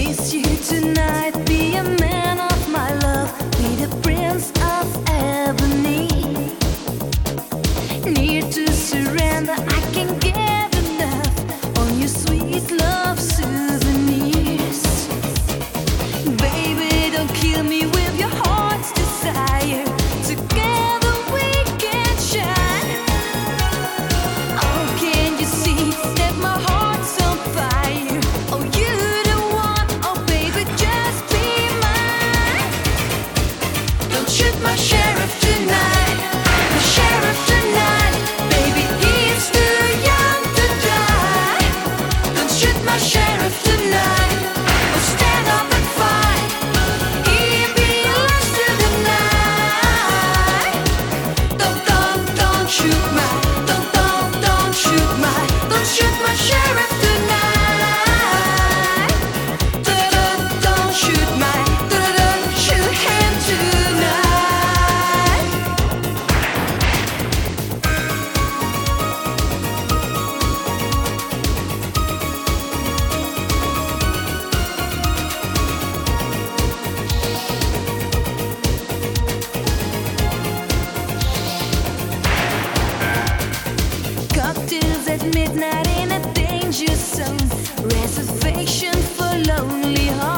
Kiss you tonight, be a man of my love, be the prince of ebony. Need to surrender, I can't get enough on your sweet love souvenirs. Baby, don't kill me with your heart's desire. Together we can shine. Oh, can you see that my heart's on fire? Oh, you the one, oh baby, just be mine. Don't shoot my sheriff tonight, my sheriff tonight. Baby, he's too young to die. Don't shoot my sheriff tonight, oh stand up and fight. He belongs to the night. Don't shoot my, don't shoot my, don't shoot my sheriff tonight. Don't shoot my, don't shoot him tonight. Cocktails at midnight in a danger zone. Reservation for lonely hearts.